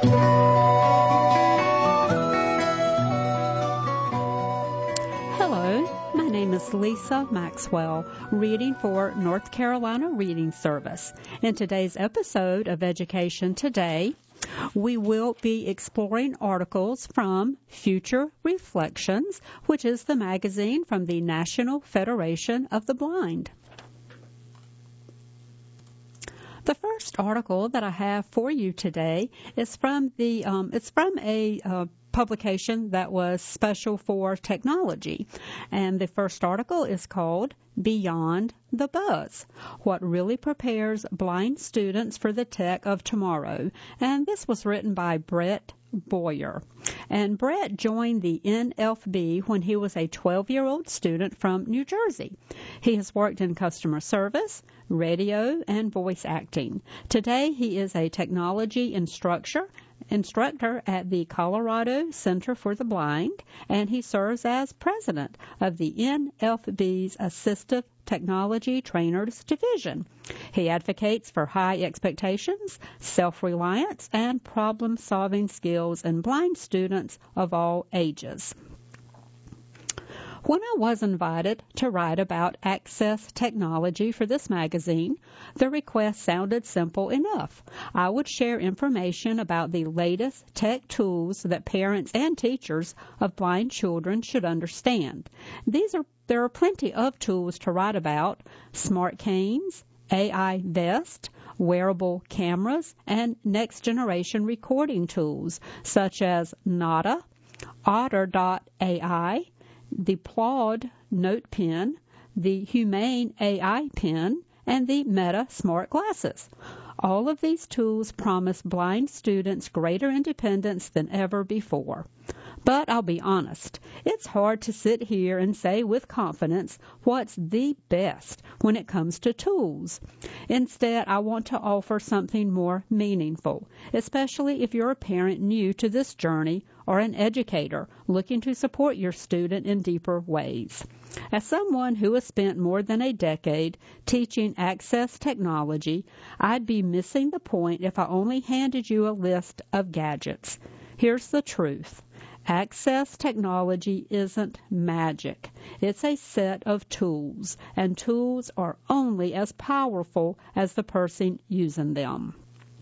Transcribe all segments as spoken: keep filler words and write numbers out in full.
Hello, my name is Lisa Maxwell, reading for North Carolina Reading Service. In today's episode of Education Today, we will be exploring articles from Future Reflections, which is the magazine from the National Federation of the Blind. The first article that I have for you today is from the um, it's from a uh, publication that was special for technology, and the first article is called Beyond the Buzz: What Really Prepares Blind Students for the Tech of Tomorrow. And this was written by Brett Boyer. And Brett joined the N F B when he was a twelve-year-old student from New Jersey. He has worked in customer service, radio, and voice acting. Today, he is a technology instructor instructor at the Colorado Center for the Blind, and he serves as president of the N F B's Assistive Technology Trainers Division. He advocates for high expectations, self-reliance, and problem-solving skills in blind students of all ages. When I was invited to write about access technology for this magazine, the request sounded simple enough. I would share information about the latest tech tools that parents and teachers of blind children should understand. These are there are plenty of tools to write about: smart canes, A I vest, wearable cameras, and next-generation recording tools such as Nada, Otter dot A I, the Plaud Note Pen, the Humane A I Pen, and the Meta Smart Glasses. All of these tools promise blind students greater independence than ever before. But I'll be honest, it's hard to sit here and say with confidence what's the best when it comes to tools. Instead, I want to offer something more meaningful, especially if you're a parent new to this journey or an educator looking to support your student in deeper ways. As someone who has spent more than a decade teaching access technology, I'd be missing the point if I only handed you a list of gadgets. Here's the truth. Access technology isn't magic. It's a set of tools, and tools are only as powerful as the person using them.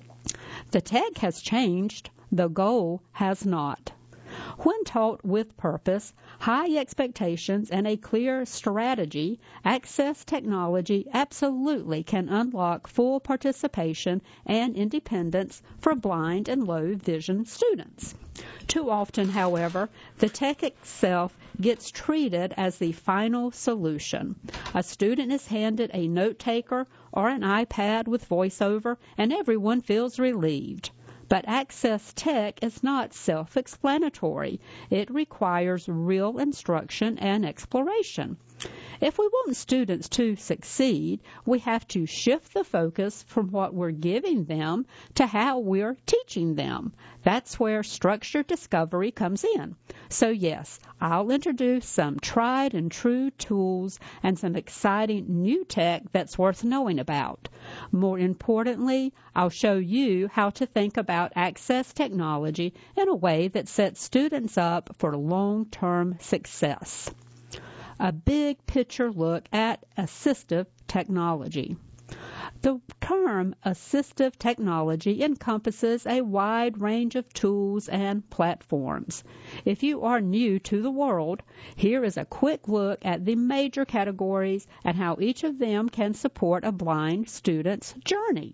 The tech has changed. The goal has not. When taught with purpose, high expectations, and a clear strategy, access technology absolutely can unlock full participation and independence for blind and low vision students. Too often, however, the tech itself gets treated as the final solution. A student is handed a note taker or an iPad with VoiceOver, and everyone feels relieved. But Access Tech is not self-explanatory. It requires real instruction and exploration. If we want students to succeed, we have to shift the focus from what we're giving them to how we're teaching them. That's where structured discovery comes in. So yes, I'll introduce some tried and true tools and some exciting new tech that's worth knowing about. More importantly, I'll show you how to think about access technology in a way that sets students up for long-term success. A big picture look at assistive technology. The term assistive technology encompasses a wide range of tools and platforms. If you are new to the world, here is a quick look at the major categories and how each of them can support a blind student's journey.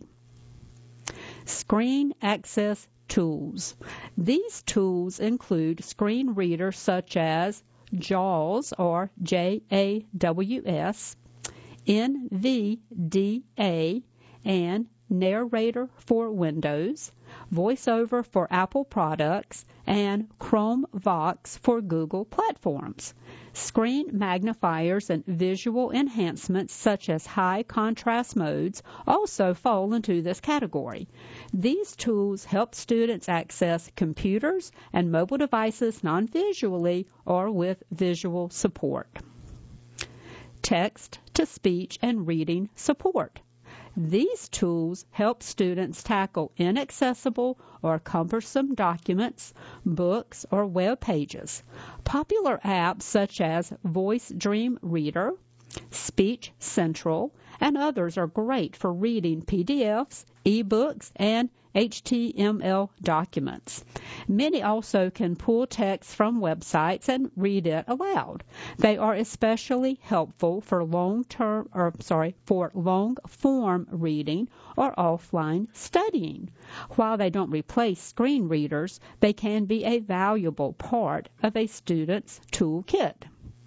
Screen access tools. These tools include screen readers such as JAWS or J A W S, N V D A, and Narrator for Windows, VoiceOver for Apple products, and Chrome Vox for Google platforms. Screen magnifiers and visual enhancements such as high contrast modes also fall into this category. These tools help students access computers and mobile devices non-visually or with visual support. Text-to-speech and reading support. These tools help students tackle inaccessible or cumbersome documents, books, or web pages. Popular apps such as Voice Dream Reader, Speech Central, and others are great for reading P D Fs, e-books, and H T M L documents. Many also can pull text from websites and read it aloud. They are especially helpful for long-term, or sorry, for long-form reading or offline studying. While they don't replace screen readers, they can be a valuable part of a student's toolkit.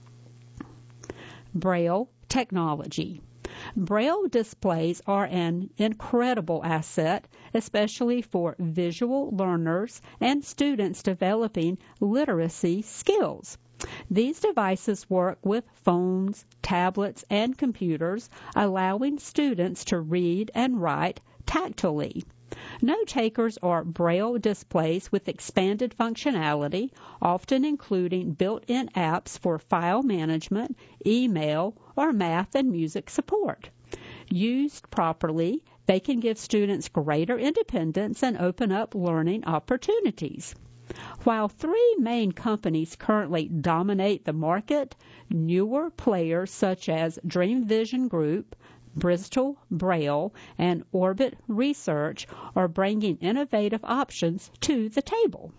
Braille technology. Braille displays are an incredible asset, especially for visual learners and students developing literacy skills. These devices work with phones, tablets, and computers, allowing students to read and write tactily. Note-takers are Braille displays with expanded functionality, often including built-in apps for file management, email, or math and music support. Used properly, they can give students greater independence and open up learning opportunities. While three main companies currently dominate the market, newer players such as Dream Vision Group, Bristol Braille, and Orbit Research are bringing innovative options to the table.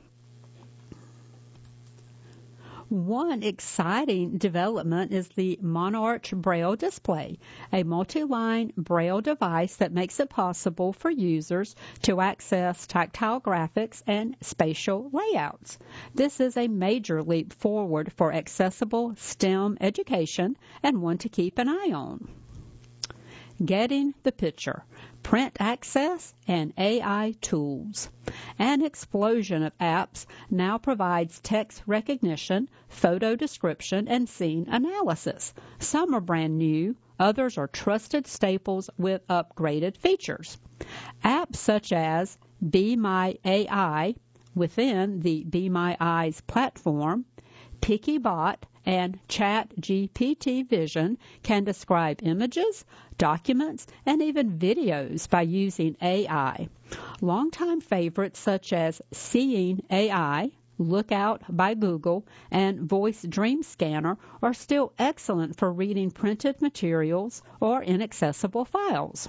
One exciting development is the Monarch Braille display, a multi-line Braille device that makes it possible for users to access tactile graphics and spatial layouts. This is a major leap forward for accessible STEM education and one to keep an eye on. Getting the picture, print access, and A I tools. An explosion of apps now provides text recognition, photo description, and scene analysis. Some are brand new, others are trusted staples with upgraded features. Apps such as Be My A I within the Be My Eyes platform, PickyBot, and ChatGPT Vision can describe images, documents, and even videos by using A I. Longtime favorites such as Seeing A I, Lookout by Google, and Voice Dream Scanner are still excellent for reading printed materials or inaccessible files.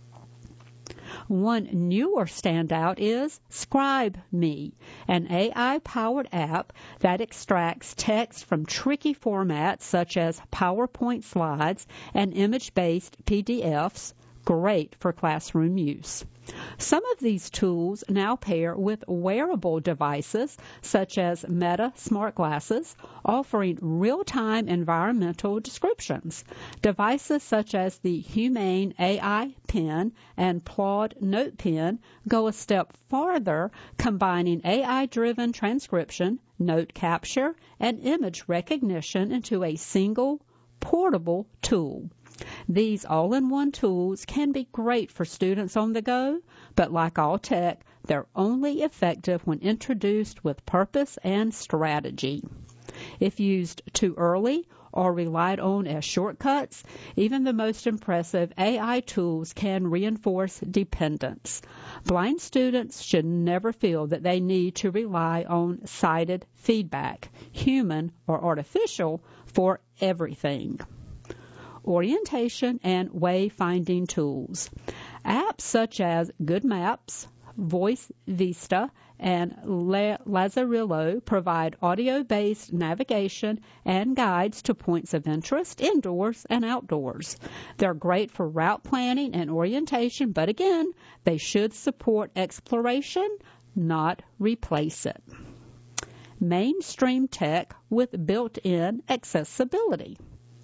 One newer standout is ScribeMe, an A I-powered app that extracts text from tricky formats such as PowerPoint slides and image-based P D Fs, great for classroom use. Some of these tools now pair with wearable devices such as Meta smart glasses, offering real-time environmental descriptions. Devices such as the Humane A I Pen and Plod Note Pen go a step farther, combining A I-driven transcription, note capture, and image recognition into a single, portable tool. These all-in-one tools can be great for students on the go, but like all tech, they're only effective when introduced with purpose and strategy. If used too early or relied on as shortcuts, even the most impressive A I tools can reinforce dependence. Blind students should never feel that they need to rely on sighted feedback, human or artificial, for everything. Orientation and wayfinding tools. Apps such as Good Maps, Voice Vista, and Lazarillo provide audio-based navigation and guides to points of interest indoors and outdoors. They're great for route planning and orientation, but again, they should support exploration, not replace it. Mainstream tech with built-in accessibility.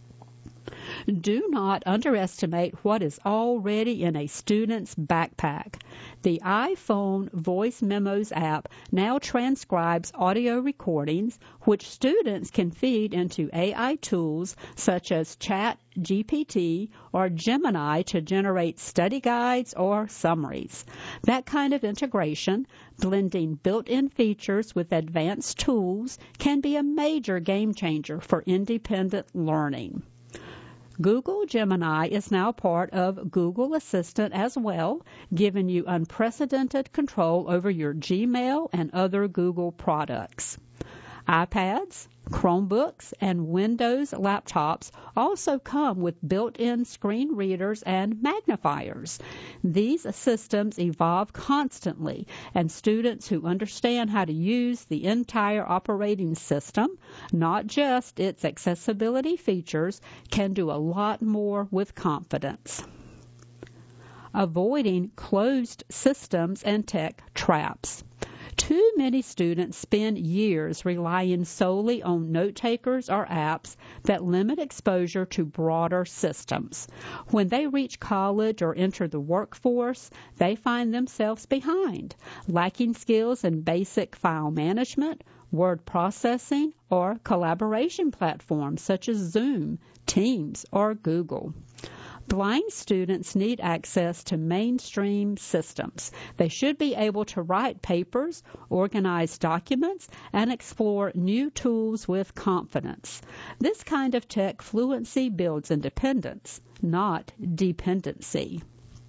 Do not underestimate what is already in a student's backpack. The iPhone Voice Memos app now transcribes audio recordings, which students can feed into A I tools such as ChatGPT or Gemini to generate study guides or summaries. That kind of integration, blending built-in features with advanced tools, can be a major game changer for independent learning. Google Gemini is now part of Google Assistant as well, giving you unprecedented control over your Gmail and other Google products. iPads, Chromebooks, and Windows laptops also come with built-in screen readers and magnifiers. These systems evolve constantly, and students who understand how to use the entire operating system, not just its accessibility features, can do a lot more with confidence. Avoiding closed systems and tech traps. Too many students spend years relying solely on note takers or apps that limit exposure to broader systems. When they reach college or enter the workforce, they find themselves behind, lacking skills in basic file management, word processing, or collaboration platforms such as Zoom, Teams, or Google. Blind students need access to mainstream systems. They should be able to write papers, organize documents, and explore new tools with confidence. This kind of tech fluency builds independence, not dependency.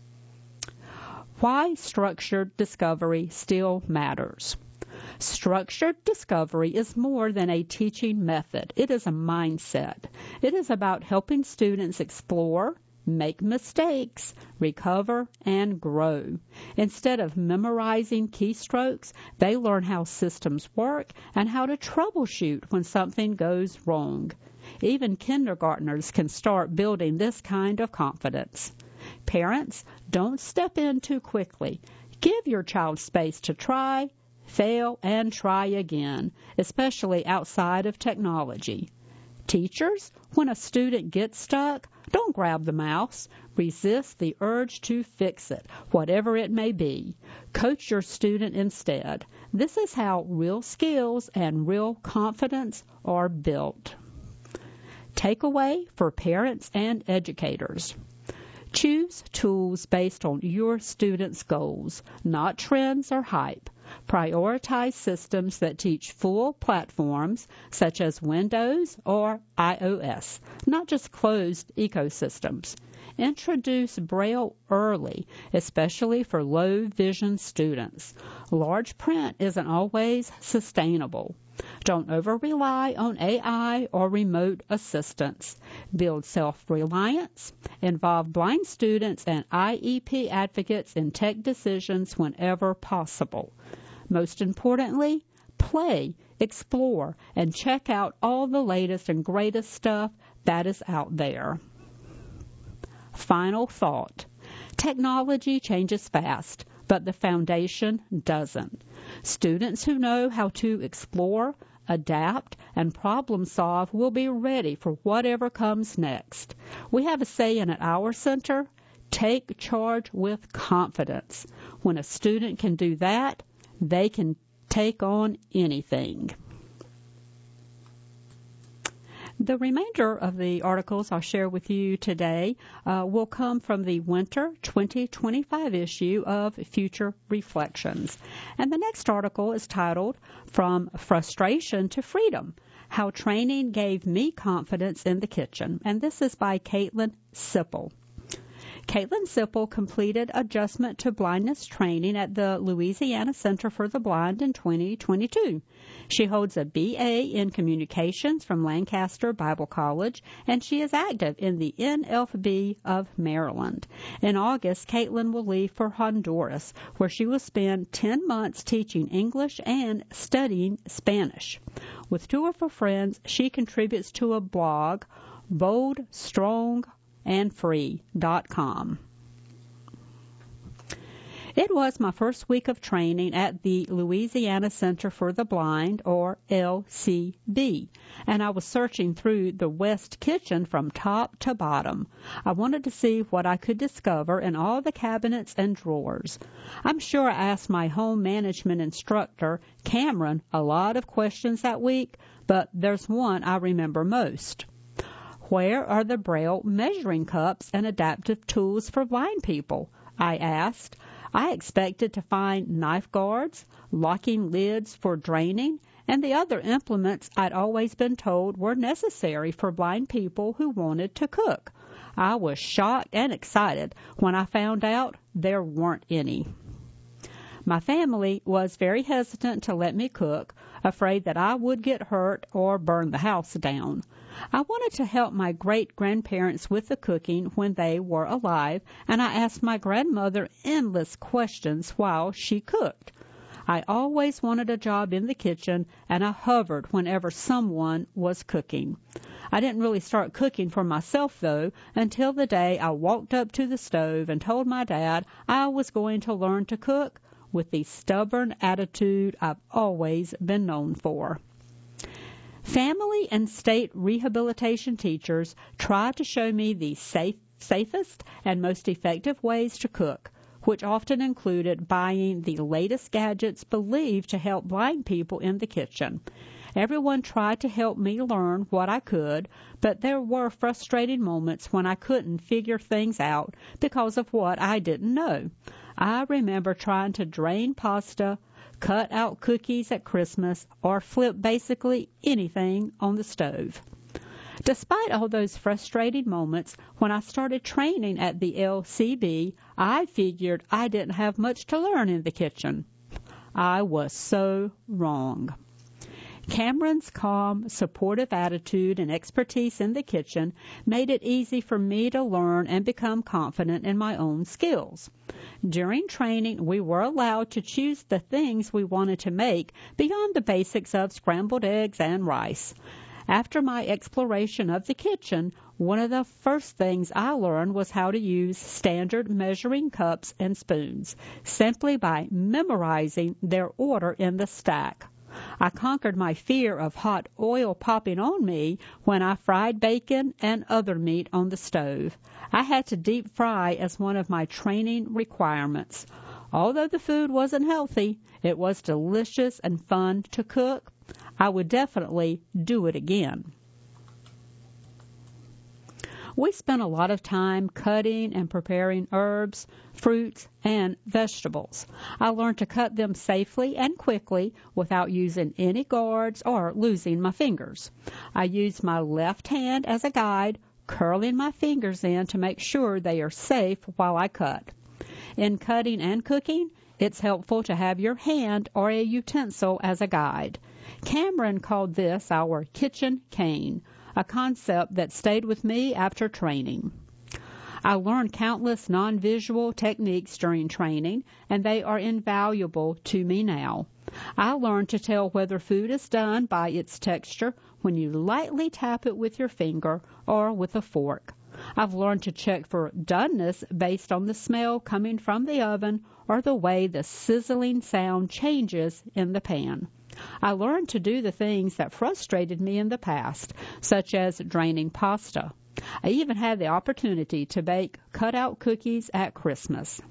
Why structured discovery still matters. Structured discovery is more than a teaching method. It is a mindset. It is about helping students explore, make mistakes, recover, and grow. Instead of memorizing keystrokes, they learn how systems work and how to troubleshoot when something goes wrong. Even kindergartners can start building this kind of confidence. Parents, don't step in too quickly. Give your child space to try, fail, and try again, especially outside of technology. Teachers, when a student gets stuck, don't grab the mouse. Resist the urge to fix it, whatever it may be. Coach your student instead. This is how real skills and real confidence are built. Takeaway for parents and educators. Choose tools based on your students' goals, not trends or hype. Prioritize systems that teach full platforms, such as Windows or iOS, not just closed ecosystems. Introduce Braille early, especially for low vision students. Large print isn't always sustainable. Don't over-rely on A I or remote assistance. Build self-reliance. Involve blind students and I E P advocates in tech decisions whenever possible. Most importantly, play, explore, and check out all the latest and greatest stuff that is out there. Final thought. Technology changes fast, but the foundation doesn't. Students who know how to explore, adapt, and problem solve will be ready for whatever comes next. We have a saying at our center, take charge with confidence. When a student can do that, they can take on anything. The remainder of the articles I'll share with you today uh, will come from the winter twenty twenty-five issue of Future Reflections. And the next article is titled, From Frustration to Freedom, How Training Gave Me Confidence in the Kitchen. And this is by Caitlin Sipple. Caitlin Sipple completed adjustment to blindness training at the Louisiana Center for the Blind in twenty twenty-two. She holds a B A in Communications from Lancaster Bible College, and she is active in the N F B of Maryland. In August, Caitlin will leave for Honduras, where she will spend ten months teaching English and studying Spanish. With two of her friends, she contributes to a blog, Bold, Strong, and free dot com. It was my first week of training at the Louisiana Center for the Blind, or L C B, and I was searching through the West Kitchen from top to bottom. I wanted to see what I could discover in all the cabinets and drawers. I'm sure I asked my home management instructor, Cameron, a lot of questions that week, but there's one I remember most. Where are the Braille measuring cups and adaptive tools for blind people? I asked. I expected to find knife guards, locking lids for draining, and the other implements I'd always been told were necessary for blind people who wanted to cook. I was shocked and excited when I found out there weren't any. My family was very hesitant to let me cook, afraid that I would get hurt or burn the house down. I wanted to help my great-grandparents with the cooking when they were alive, and I asked my grandmother endless questions while she cooked. I always wanted a job in the kitchen, and I hovered whenever someone was cooking. I didn't really start cooking for myself, though, until the day I walked up to the stove and told my dad I was going to learn to cook with the stubborn attitude I've always been known for. Family and state rehabilitation teachers tried to show me the safe, safest and most effective ways to cook, which often included buying the latest gadgets believed to help blind people in the kitchen. Everyone tried to help me learn what I could, but there were frustrating moments when I couldn't figure things out because of what I didn't know. I remember trying to drain pasta, cut out cookies at Christmas, or flip basically anything on the stove. Despite all those frustrating moments, when I started training at the L C B, I figured I didn't have much to learn in the kitchen. I was so wrong. Cameron's calm, supportive attitude and expertise in the kitchen made it easy for me to learn and become confident in my own skills. During training, we were allowed to choose the things we wanted to make beyond the basics of scrambled eggs and rice. After my exploration of the kitchen, one of the first things I learned was how to use standard measuring cups and spoons, simply by memorizing their order in the stack. I conquered my fear of hot oil popping on me when I fried bacon and other meat on the stove. I had to deep fry as one of my training requirements. Although the food wasn't healthy, it was delicious and fun to cook. I would definitely do it again. We spent a lot of time cutting and preparing herbs, fruits, and vegetables. I learned to cut them safely and quickly without using any guards or losing my fingers. I used my left hand as a guide, curling my fingers in to make sure they are safe while I cut. In cutting and cooking, it's helpful to have your hand or a utensil as a guide. Cameron called this our kitchen cane, a concept that stayed with me after training. I learned countless non-visual techniques during training, and they are invaluable to me now. I learned to tell whether food is done by its texture when you lightly tap it with your finger or with a fork. I've learned to check for doneness based on the smell coming from the oven or the way the sizzling sound changes in the pan. I learned to do the things that frustrated me in the past, such as draining pasta. I even had the opportunity to bake cutout cookies at Christmas.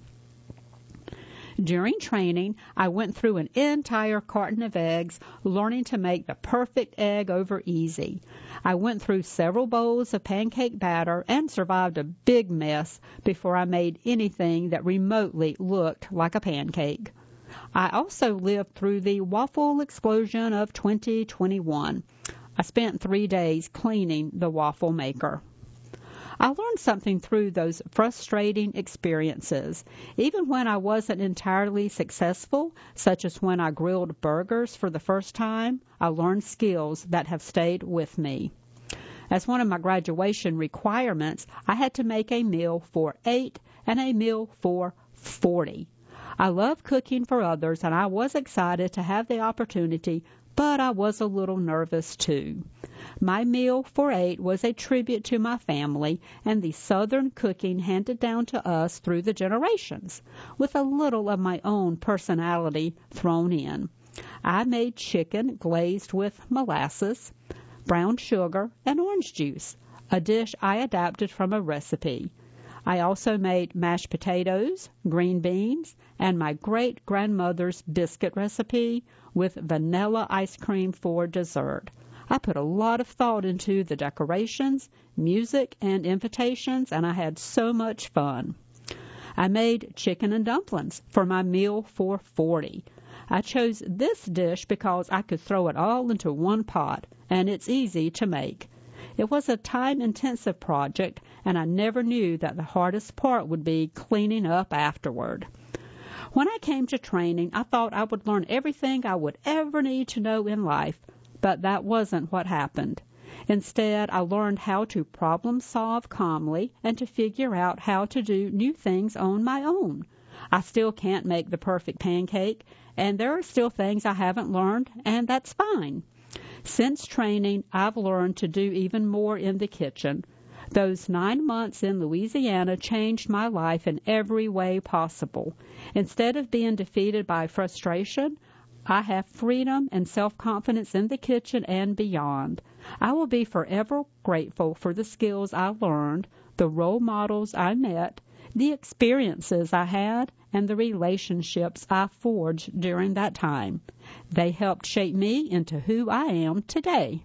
During training, I went through an entire carton of eggs, learning to make the perfect egg over easy. I went through several bowls of pancake batter and survived a big mess before I made anything that remotely looked like a pancake. I also lived through the waffle explosion of twenty twenty-one. I spent three days cleaning the waffle maker. I learned something through those frustrating experiences. Even when I wasn't entirely successful, such as when I grilled burgers for the first time, I learned skills that have stayed with me. As one of my graduation requirements, I had to make a meal for eight and a meal for forty. I love cooking for others, and I was excited to have the opportunity, but I was a little nervous too. My meal for eight was a tribute to my family and the Southern cooking handed down to us through the generations, with a little of my own personality thrown in. I made chicken glazed with molasses, brown sugar, and orange juice, a dish I adapted from a recipe. I also made mashed potatoes, green beans, and my great-grandmother's biscuit recipe with vanilla ice cream for dessert. I put a lot of thought into the decorations, music, and invitations, and I had so much fun. I made chicken and dumplings for my meal for forty. I chose this dish because I could throw it all into one pot, and it's easy to make. It was a time-intensive project, and I never knew that the hardest part would be cleaning up afterward. When I came to training, I thought I would learn everything I would ever need to know in life, but that wasn't what happened. Instead, I learned how to problem solve calmly and to figure out how to do new things on my own. I still can't make the perfect pancake, and there are still things I haven't learned, and that's fine. Since training, I've learned to do even more in the kitchen. Those nine months in Louisiana changed my life in every way possible. Instead of being defeated by frustration, I have freedom and self-confidence in the kitchen and beyond. I will be forever grateful for the skills I learned, the role models I met, the experiences I had, and the relationships I forged during that time. They helped shape me into who I am today.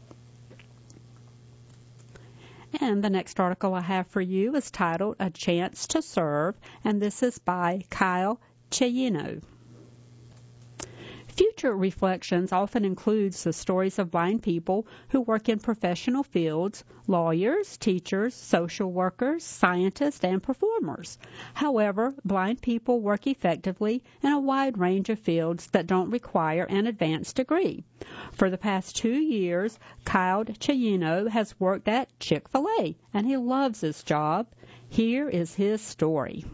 And the next article I have for you is titled A Chance to Serve, and this is by Kyle Chayino. Future Reflections often includes the stories of blind people who work in professional fields, lawyers, teachers, social workers, scientists, and performers. However, blind people work effectively in a wide range of fields that don't require an advanced degree. For the past two years, Kyle Chayino has worked at Chick-fil-A, and he loves his job. Here is his story.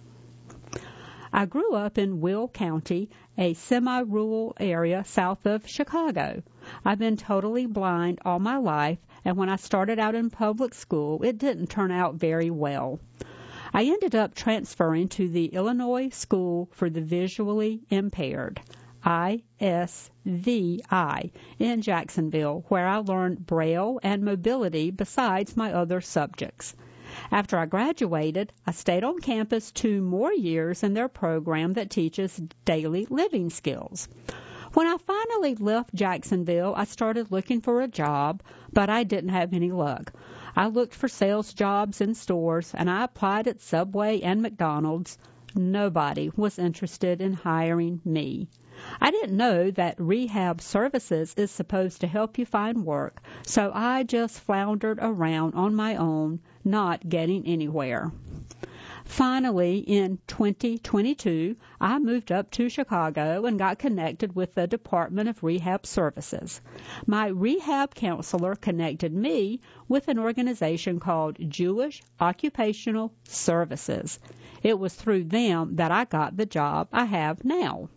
I grew up in Will County, a semi-rural area south of Chicago. I've been totally blind all my life, and when I started out in public school, it didn't turn out very well. I ended up transferring to the Illinois School for the Visually Impaired, I S V I, in Jacksonville, where I learned Braille and mobility besides my other subjects. After I graduated, I stayed on campus two more years in their program that teaches daily living skills. When I finally left Jacksonville, I started looking for a job, but I didn't have any luck. I looked for sales jobs in stores, and I applied at Subway and McDonald's. Nobody was interested in hiring me. I didn't know that rehab services is supposed to help you find work, so I just floundered around on my own, not getting anywhere. Finally, in twenty twenty-two, I moved up to Chicago and got connected with the Department of Rehab Services. My rehab counselor connected me with an organization called Jewish Occupational Services. It was through them that I got the job I have now.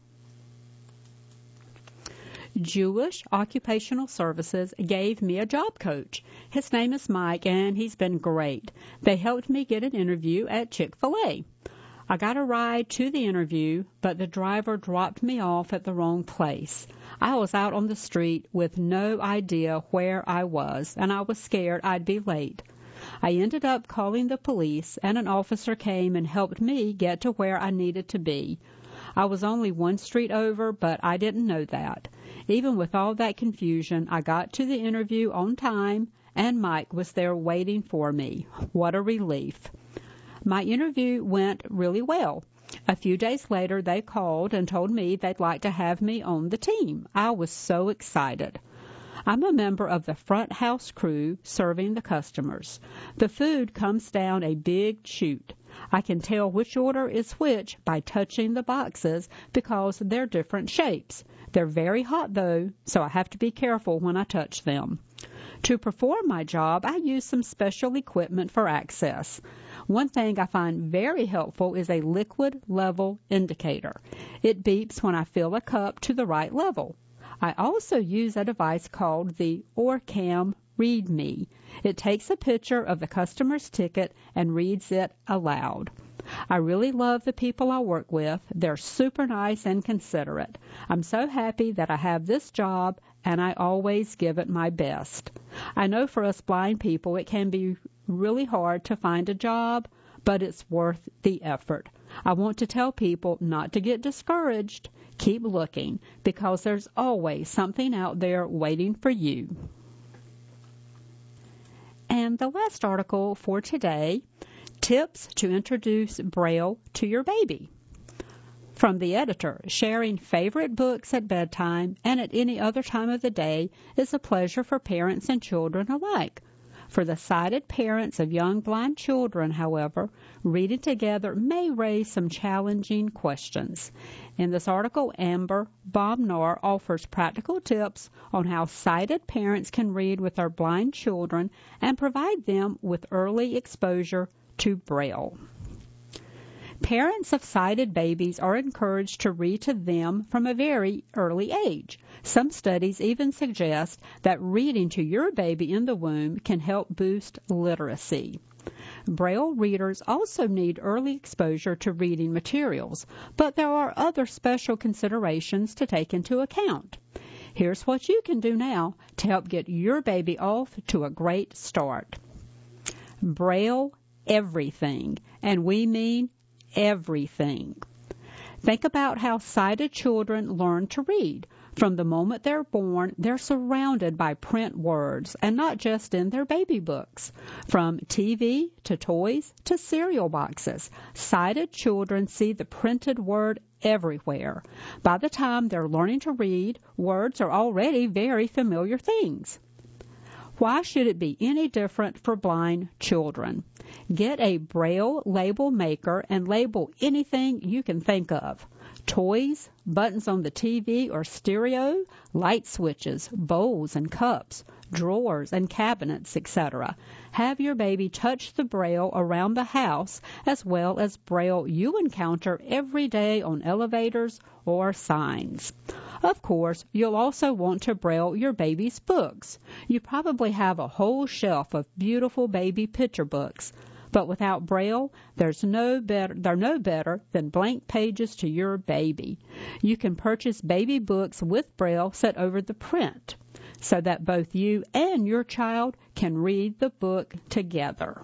Jewish Occupational Services gave me a job coach. His name is Mike, and he's been great. They helped me get an interview at Chick-fil-A. I got a ride to the interview, but the driver dropped me off at the wrong place. I was out on the street with no idea where I was, and I was scared I'd be late. I ended up calling the police, and an officer came and helped me get to where I needed to be. I was only one street over, but I didn't know that. Even with all that confusion, I got to the interview on time, and Mike was there waiting for me. What a relief. My interview went really well. A few days later, they called and told me they'd like to have me on the team. I was so excited. I'm a member of the front house crew serving the customers. The food comes down a big chute. I can tell which order is which by touching the boxes because they're different shapes. They're very hot, though, so I have to be careful when I touch them. To perform my job, I use some special equipment for access. One thing I find very helpful is a liquid level indicator. It beeps when I fill a cup to the right level. I also use a device called the OrCam ReadMe. It takes a picture of the customer's ticket and reads it aloud. I really love the people I work with. They're super nice and considerate. I'm so happy that I have this job, and I always give it my best. I know for us blind people it can be really hard to find a job, but it's worth the effort. I want to tell people not to get discouraged. Keep looking, because there's always something out there waiting for you. And the last article for today, Tips to Introduce Braille to Your Baby. From the editor, sharing favorite books at bedtime and at any other time of the day is a pleasure for parents and children alike. For the sighted parents of young blind children, however, reading together may raise some challenging questions. In this article, Amber Baumnar offers practical tips on how sighted parents can read with their blind children and provide them with early exposure to Braille. Parents of sighted babies are encouraged to read to them from a very early age. Some studies even suggest that reading to your baby in the womb can help boost literacy. Braille readers also need early exposure to reading materials, but there are other special considerations to take into account. Here's what you can do now to help get your baby off to a great start. Braille everything, and we mean everything. Think about how sighted children learn to read. From the moment they're born, they're surrounded by print words, and not just in their baby books. From T V to toys to cereal boxes, sighted children see the printed word everywhere. By the time they're learning to read, words are already very familiar things. Why should it be any different for blind children? Get a Braille label maker and label anything you can think of. Toys, buttons on the T V or stereo, light switches, bowls and cups, drawers and cabinets, et cetera. Have your baby touch the Braille around the house as well as Braille you encounter every day on elevators or signs. Of course, you'll also want to Braille your baby's books. You probably have a whole shelf of beautiful baby picture books. But without Braille, there's no better, they're no better than blank pages to your baby. You can purchase baby books with Braille set over the print so that both you and your child can read the book together.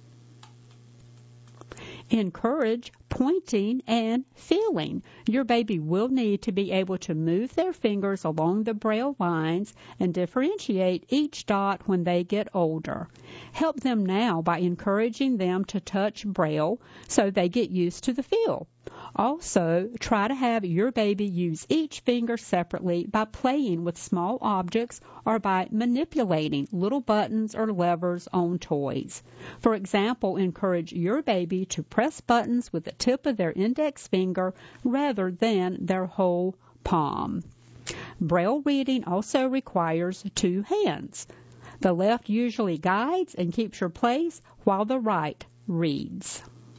Encourage pointing and feeling. Your baby will need to be able to move their fingers along the Braille lines and differentiate each dot when they get older. Help them now by encouraging them to touch Braille so they get used to the feel. Also, try to have your baby use each finger separately by playing with small objects or by manipulating little buttons or levers on toys. For example, encourage your baby to press buttons with the tip of their index finger rather than their whole palm. Braille reading also requires two hands. The left usually guides and keeps your place while the right reads.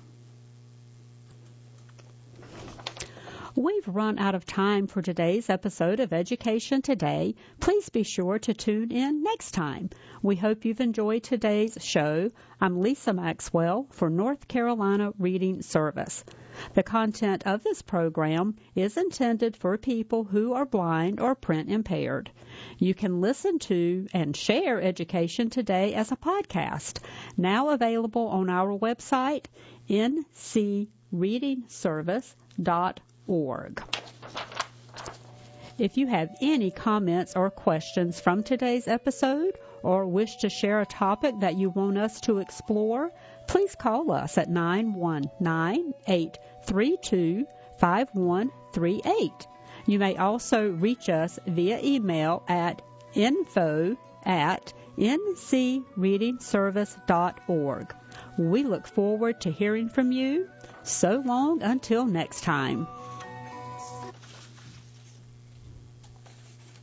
We've run out of time for today's episode of Education Today. Please be sure to tune in next time. We hope you've enjoyed today's show. I'm Lisa Maxwell for North Carolina Reading Service. The content of this program is intended for people who are blind or print impaired. You can listen to and share Education Today as a podcast, now available on our website, n c reading service dot org. If you have any comments or questions from today's episode or wish to share a topic that you want us to explore, please call us at nine one nine, eight three two, five one three eight. You may also reach us via email at info at n c reading service dot org. We look forward to hearing from you. So long until next time.